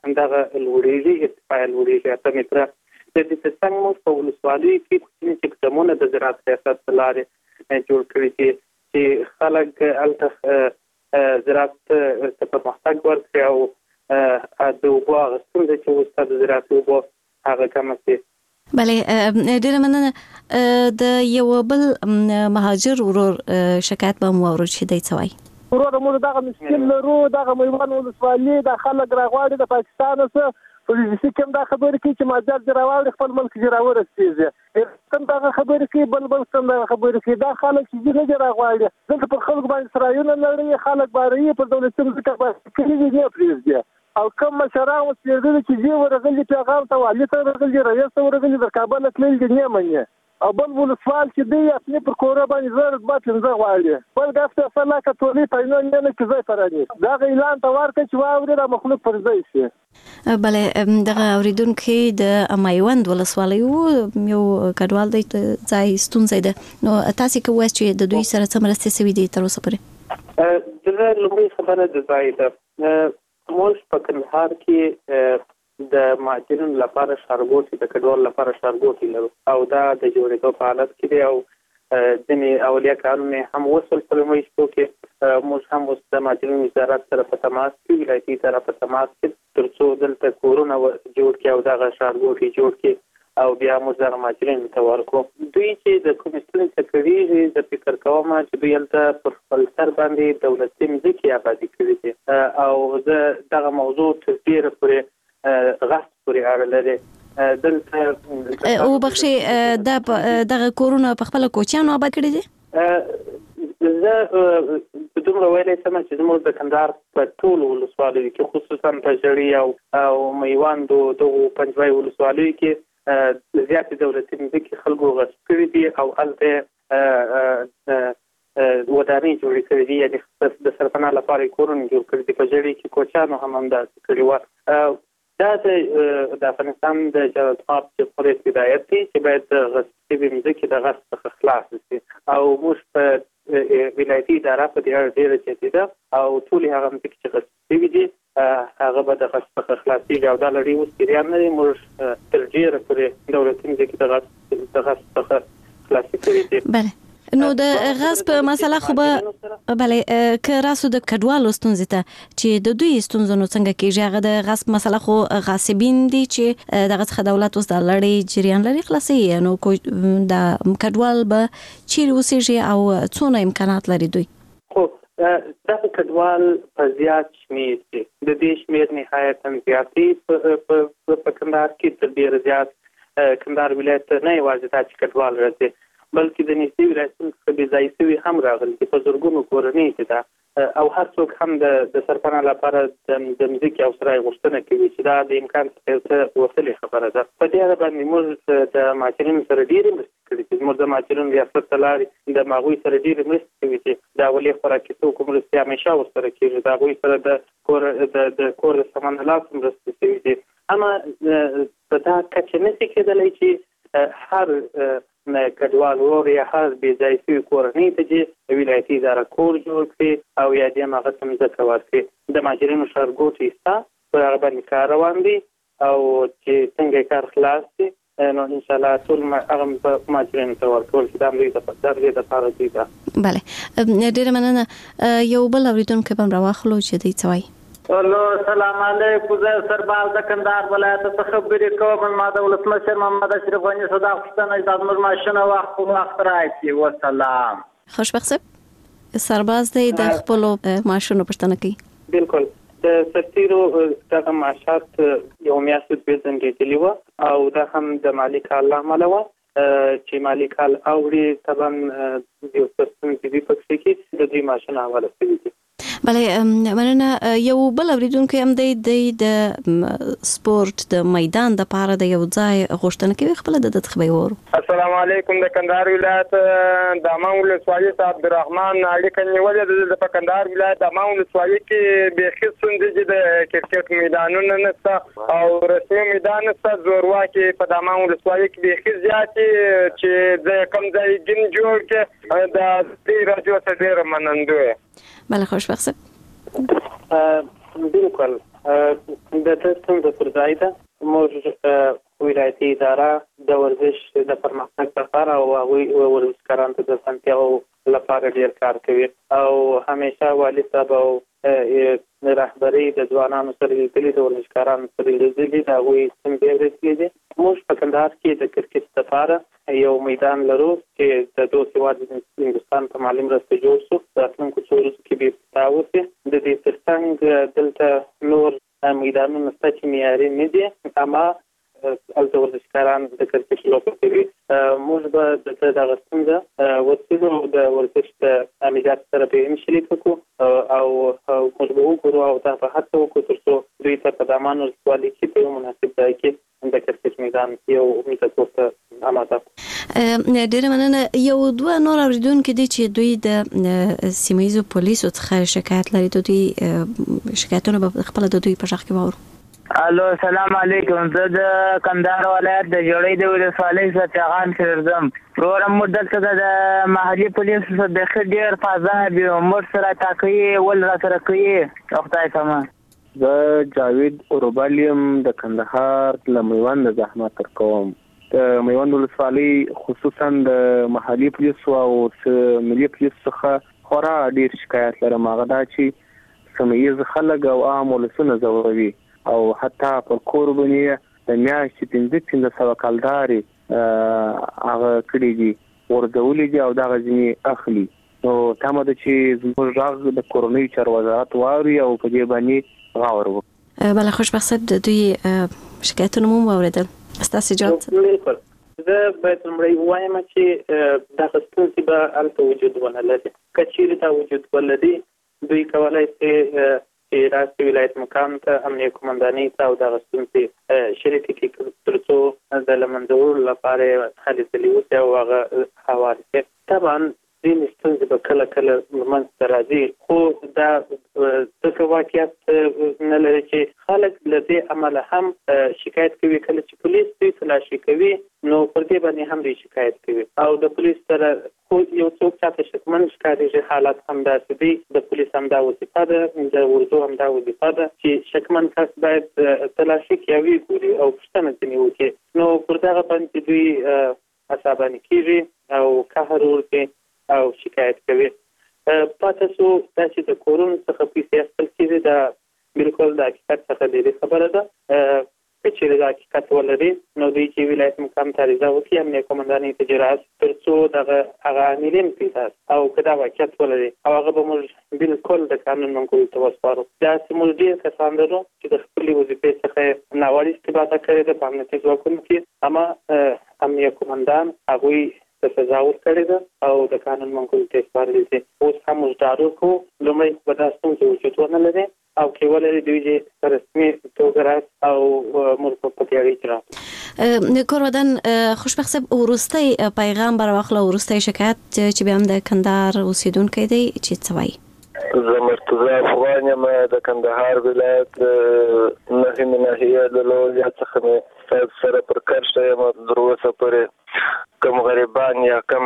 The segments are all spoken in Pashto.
دغه لوړېږي، ارتفاع لوړېږي 8 متره. د دې ترڅنګ موږ په ولسوالۍ کې کوچني اقدامونه د زراعت ریاست په لارې جوړ کړي چې خلک هلته زراعت ته پرمختګ ورکړي او د اوبو هغه ستونزه چې اوس د زراعت اوبو هغه کمه شي. بله، ډیره مننه. د یو بل مهاجر ورور شکایت به مو اورو چې دی څه وایي. ورور موږ دغه مشکل لرو، دغه میوند ولسوالۍ د خلک راغواړي د پاکستان څخه پولیسي کوم دا خبرې کوي چې ماجر جراوړي خپل ملک جراور استیږي، کوم دا خبرې کوي بل کوم دا خبرې کوي. دا خلک چې نه جراغواړي دلته پر خلک باندې سرایونه لري، خلک باندې پر دولتي ځمکه باندې کلی نه پریږدي او کوم مشران وسیږي چې دی ورغلي پیغام ته والي ته ورغلي رئیس ته ورغلي د کابل تلل دي نه مني او بل ولسوال چې دی خپل پر کور باندې زړه با پنځه غواړي بل دافته فلا کتولي پاینو نه کې ځای فراني دا اعلان ته ورکړي چې واوري د مخلوق پر ځای شي. بله، دغه اوریدونکو د میوند ولسوالۍ یو کډوال دی ځای ستونزې ده، نو تاسو کوی چې د دوی سره څه مرسته سوي دي تر اوسه پورې؟ دغه لومړی خبره د ځای ده. موږ په کندهار کې د مهاجرینو لپاره ښارګوټي د کډوالو لپاره ښارګوټي لرو او دا د جوړېدو په حالت کې دی او ځینې اولیه کارونه هم وصل په لومړي شپو کې. موږ هم اوس د مهاجرینو وزارت سره په تماس کې ولایتي سره په تماس کې تر څو دلته کورونه جوړ کړي او دغه ښارګوټي جوړ کړي او بیا موږ د مهاجرینو ته ورکو. دوی چې د کومې ستونزې کړي زه فکر کوم چې دوی هلته پر خپل سر باندې دولتي ځمکې آبادي کړي دي او زه دغه موضوع تر ډېره پورې غصب پورې اړه لري. دلته او بخښي دغه کورونه په خپل کوچیانو آباد کړي دي. زه دومره ویلی سم چې زموږ د کندهار په ټولو ولسوالیو کې خصوصا په ژړۍ او میوندو دغو پنجوایي ولسوالیو کې زیاتې دولتي ځمکې خلکو غصب کړي دي او هلته ودانۍ جوړې کړې دي، یعنې د سرپناه لپاره کورونه جوړ کړي دي. په ژړۍ کې کوچیانو هم همداسې کړي وو. دا د افغانستان د جلالتمآب جمهوریت هدایت دی چې باید د غصب شوې ځمکې د غصب څخه خلاص شي او موږ په ولایتي اداره په دې اړه ډېره جدي ده او ټولې هغه ځمکې چې غصب شوي دي هغه به د غصب څخه خلاصېږي او دا لړۍ اوس جریان نه دی. موږ تر ډېره پورې دولتي ځمکې د غصب څخه خلاصې کړي دي. بله، نو د غصب مسله خو به بله که راسو د کډوالو ستونزې ته چې د دوی ستونزو نو څنګه کېږي؟ هغه د غصب مسله خو غاصبین دي چې دغه څخه دولت اوس د لړۍ جریان لري خلاصوي، نو د کډوال به چیرې اوسېږي او څونه امکانات لري دوی؟ خو دغه کډوال په زیات شمېر دي، د دې شمېر نهایتاً زیات دی په کندهار کې تر ډېره زیات. کندهار ولایت نه یوازې دا چې کډوال راځي بلکې د نږدې ولایتونو څخه بې ځایه شوي هم راغلي دي، په زرګونو کورنۍ کې ده او هر څوک هم د سرپناه لپاره د ځمکې او سرای غوښتنه کوي چې دا د امکان څخه یو څه وتلې خبره ده. په دې اړه باندې موږ د مهاجرینو سره ډېرې مرستې کړي دي. موږ د مهاجرینو ریاست ته لاړې د هغوی سره ډېرې مرستې کوي چې د اولي خوراکي توکو مرستې همیشه ورسره کېږي، د هغوی سره د کور د سامان لاسه مرستې شوي دي. اما په دا کچه نشي کېدلی چې هر کډوال ورور یا هر بې ځایه شوي کورنۍ ته چې ولایتي اداره کور جوړ کړي او یا دې هغه ته ځمکه ورکړي. د مهاجرینو ښارګوټي شته، پر هغه باندې کار روان دی او چې څنګه کار خلاص شي نو انشاءالله ټول هغه مهاجرینو ته ورکول چې دا دوی دپاره دوی ده. بله، ډېره مننه. یو بل اورېدونکی به هم راواخلو چې دوی څه وایي. الو، سلام علیکم. زه سرباز د کندهار ولایت څخه خبرې کوم. ما د ولسمشر محمد اشرف غني صدا پوښتنه چې زموږ ماشینه وخت په وخت راشي. وسلام. خوشبخت صاحب سرباز دی د خپلو معاشونو پوښتنه کوي. بالکل. د سرتیرو دغه معاشات یو میاشت پیژندل وو او دا هم د مالی کال له امله وو چې مالی کال اوړي طبعا یو څه ستونزې پکې کې د دې معاشونه حواله شوي دي. بله، مننه. یو بل اورېدونکی هم دی د سپورت د میدان دپاره د یو ځای غوښتنه کوي، خپله د ده څخه به یې واورو. السلام علیکم. د کندهار ولایت د امان ولسوالۍ څخه عبدالرحمن اړیکه نیولې ده. د کندهار ولایت د امان ولسوالۍ کې بیخي ستونزې دي، د کرکټ میدانونه نشته او رسمي میدان نشته. زورواکې په د امان ولسوالۍ کې بیخي زیاتې چې د کوم ځای ګیم جوړ کړي د دې راډیو څخه ډېره منندوی. بله، خوشبخت صاحب. بالکل د ستونزو پر ځای ده. موږ ولایتي اداره د ورزش د پرمختګ لپاره او هغوی ورزشکارانو ته د اسانتیاو لپاره ډېر کار کوي او همیشه والي صاحب او رهبري د ځوانانو سره لیدلي، د ورزشکارانو سره لیدلي، د هغوی ستونزې اورېدلي دي. موږ په کندهار کې د کرکټ لپاره یو میدان لرو چې د دوست هېواد هندوستان په مالي مرسته جوړ شو. راتلونکو څو ورځو کې به افتتاح وشي. د دې ترڅنګ دلته نور میدانونه شته چې معیاري نه دي، اما هلته ورزشکاران د کرکټ لوبه کوي. موږ به د دغه ستونزه ورسېږو د ورزش د امنیت سره به هم شریک کړو او موږ به وګورو او دا به هڅه وکړو تر څو دوی ته په دامان ولسوالۍ کې په یو مناسب ځای کې د کرکټ میدان یو میدان ته آماده کړو. ډېره مننه. یو دوه نور اورېدونکي دي چې دوی د سیمه ییزو پولیسو څخه شکایت لري. دوی شکایتونه به خپله د دوی په غږ کې واورو. الو، السلام علیکم. زه د کندهار ولایت د جوړۍ د ولسوالۍ څخه پیغام شردم. پروګرام مو دلته د محلي پولیسو څخه بیخي ډېر فضاب وي، موږ سره تاکوي ول را سره کوي. خدای سامان. زه جاوید اوربل یم، د کندهار له میوند زحمت کوم. د میوند ولسوالۍ خصوصا د محلي پولیسو او ملي پولیسو څخه خورا ډېر شکایت لرم. هغه دا چې سیمه ییز خلک او عام ولسونه ځوروي او حتی په کور باندې د میاشتې 1500 کلداري هغه کړي دي، ورځولي دي او دغه ځینې اخلي. نو تمه ده چې زموږ غږ د کورنۍ چارو وزارت واوري او په دې باندې غور وکړي. بله، خوشبخت صاحب د دوی شکایتونه مو واورېدل. ستاسو جواب څه؟ بالکل. زه باید لومړی ووایم چې دغه ستونزې به هلته وجود ونه لري. که چیرې دا وجود ولري، دوی کولی شي چې راسي ولایت مقام ته امنیه قومندانۍ ته او دغه ستونزې شریکې کړي تر څو د له منځه وړلو لپاره یې هلې ځلې وشي او هغه هوار شي. طبعا ځینې ستونزې به کله کله منځته راځي، خو دا ځکه واقعیت نه لري چې خلک له دې امله هم شکایت کوي. کله چې پولیس دوی تلاشي کوي نو پر دې باندې هم دوی شکایت کوي او د پولیس سره خو یو څوک چاته شکمن ښکارېږي، حالت همداسې دی. د پولیس همدا وظیفه ده، د ورځو همدا وظیفه ده چې شکمن کس باید تلاشي کړي او وګوري او پوښتنه ځینې وکړي. نو پر دغه باندې دوی عصباني کېږي او قهر ورکوي او شکایت کوي. پاتې شو دا چې د کورونو څخه پیسې اخیستل کېږي، دا بالکل د حقیقت څخه لرې خبره ده. که چیرې د حقیقت ولري نو دوی چې ولایت مقام ته عریضه وکړي امنیه قومندانۍ ته اجراات تر څو هغه عاملین پیدا او که دا واقعیت ولري او هغه به موږ بالکل د قانون منګولو ته وسپارو. داسې موږ ډېر کسان لرو چې د خپلې وظیفې څخه ناوړه استفاده کړې ده په امنیتي ځواکونو کې، اما امنیه قومندان هغوی ته سزا ورکړې ده او د قانون منګولو ته سپارلي دي. اوس هم موږ ډاډ ورکوو لومړی به دا ستونزې وجود ونه لري او کې ولري دوی چې په رسمي توګه راشي او موږ په دې اړه اجرا. کورودن خوشبخت صاحب، وروستی پیغام بر واخله، وروستی شکایت چې بیا هم د کندهار اوسیدونکی دی چې څه وایي؟ زه مرتضی افغان یم، د کندهار ولایت نهمې ناحیې د لویدیځ څخه مې سره پر کار شوی یم. تر اوسه پورې کم غریبان یا کم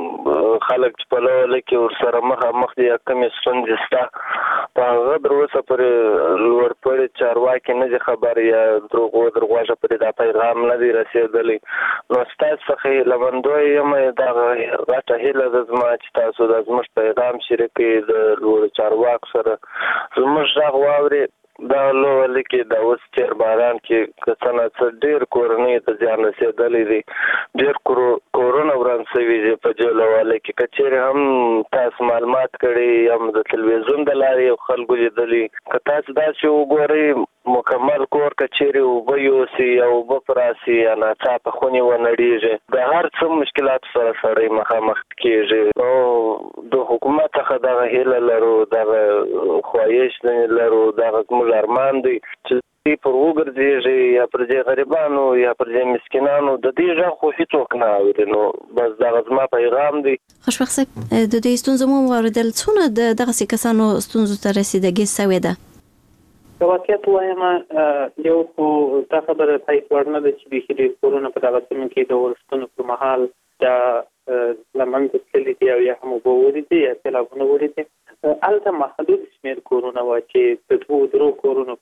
خلک چې په لوله کې ورسره مخامخ دي یا کمې ستونزې شته، په هغه تر اوسه پورې لوړ پوړي چارواکي نه دي خبر یا درغوږه پورې دا پیغام نه دی رسېدلی. نو ستاسو څخه هیلهمندوی یم، دغه غټه هیله ده زما چې تاسو د زموږ پیغام شریک کړئ د لوړو چارواکو سره، زموږ غږ واورئ. دا لوله کې د اوس تېر باران کې که څه نه څه ډېر کورنۍ ته زیان رسېدلی دی، ډېر کورونه وران شوي دي په دې لوله کې. که چېرې هم تاسو معلومات کړي یا د تلویزیون د لارې یو خلکو لیدلي، که تاسو داسې وګورئ مکمل کور که چیرې اوبه یوسي یا اوبه پراسي یا ناڅاپه خونې ونړېږي، د هر څه مشکلاتو سره سړی مخامخ کېږي. نو د حکومت څخه دغه هیله لرو، دغه خواهش لرو، دغه زموږ ارمان دی چې دوی پر وګرځېږي یا پر دې غریبانو یا پر دې مسکینانو د دې غږ خو هېڅوک نه اوري. نو بس دغه زما پیغام دی. خوشبخت صاحب، د دې ستونزو مو واورېدل، څونه د دغسې کسانو ستونزو ته رسېدګي سوې ده؟ که واقعیت ووایم یو خو دا خبره تایید وړ نه ده چې بیخي ډېر کورونه په دغه سیمه کې د ورښتونو پر مهال دا له منځه تللي دي او یا هم اوبه وړي دي یا سیلابونه وړي دي. هلته محدود شمېر کورونه وه چې د 2-3 کورونو په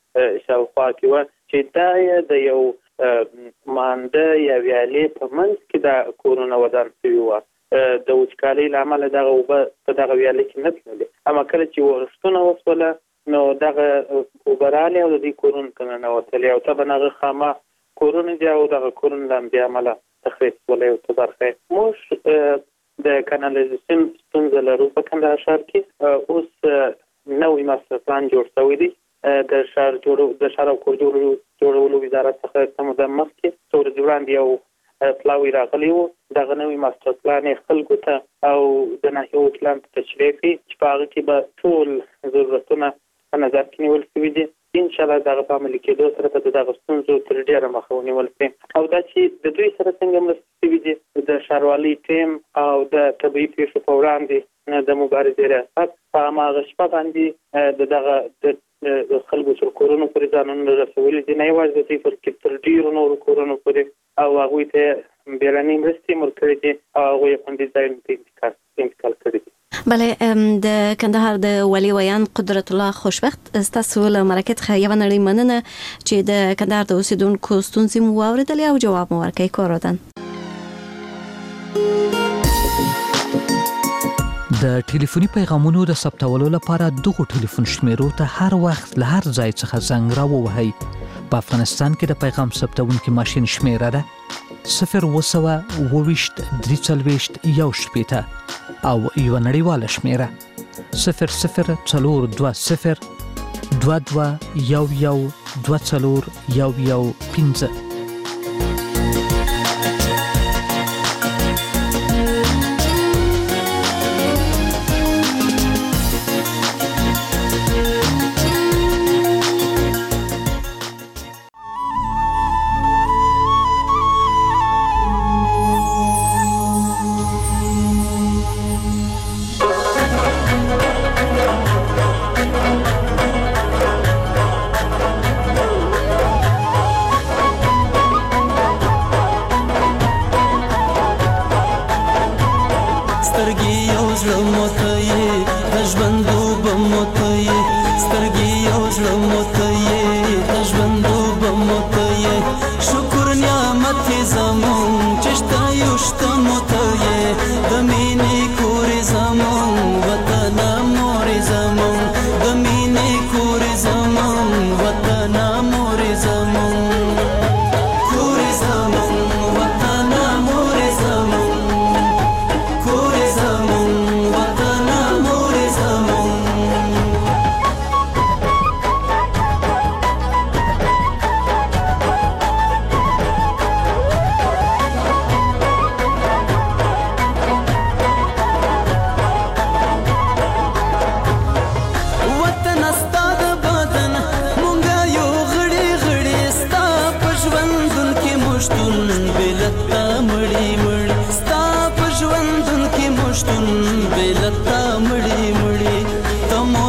شاوخوا کې وه چې دا یې د یو مانده یا ویالې په منځ کې دا کورونه ودان شوي وه. د وچکالۍ له امله دغه اوبه په دغه ویالې کې نه تللې، اما کله چې ورښتونه وسوله نو دغه اوبه رالې او د دې کورونو ته ننوتلې او طبعا هغه خامه کورونه دي او دغه کورونه د همدې امله تخریب شولی او څه برخه موږ د کانالیزاسیون ستونزه لرو په کندهار ښار کې. اوس نوی ماسټر پلان جوړ شوی دی د ښار او کور جوړولو وزارت څخه څه موده مخکې څو ورځې وړاندې یو پلاوی راغلی و. دغه نوی ماسټر پلان یې خلکو ته او د ناحیو وکیلانو ته تشریح کړي چې په هغه کې به ټول ضرورتونه په نظر کې نیول شوي دي. انشاءالله دغه په عملي کېدو سره به د دغه ستونزو تر ډېره مخه ونیول شي او دا چې د دوی سره څنګه مرستې شوي دي د ښاروالۍ ټیم او د طبیعي پیښو په وړاندې د مبارزې ریاست په هماغه شپه باندې د دغه د خلکو تر کورونو پورې ځانونه رسولي دي، نه یوازې د دوی بلکې تر ډېرو نورو کورونو پورې او هغوی ته بیړنۍ مرستې ورکړي دي او هغوی یې خوندي ځایونو ته انتقال کړي دي. بله، د کندهار د والي ویان قدرت الله خوشبخت، ستاسو له مرکې څخه یوه نړۍ مننه چې د کندهار د اوسېدونکو ستونزې مو واورېدلې او جواب مو ورکړی. کور ودان. د ټلیفوني پیغامونو د ثبتولو لپاره دغو ټلیفون شمیرو ته هر وخت له هر ځای څخه زنګ راووهئ. په افغانستان کې د پیغام ثبتونکي ماشین شمیره ده 020 340 1 او یو نړیواله شمیره 0042 22 11 24 15.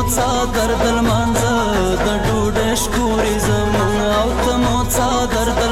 دردل مانزه د ډوډۍ شکورې زمون او ته مو څا دردل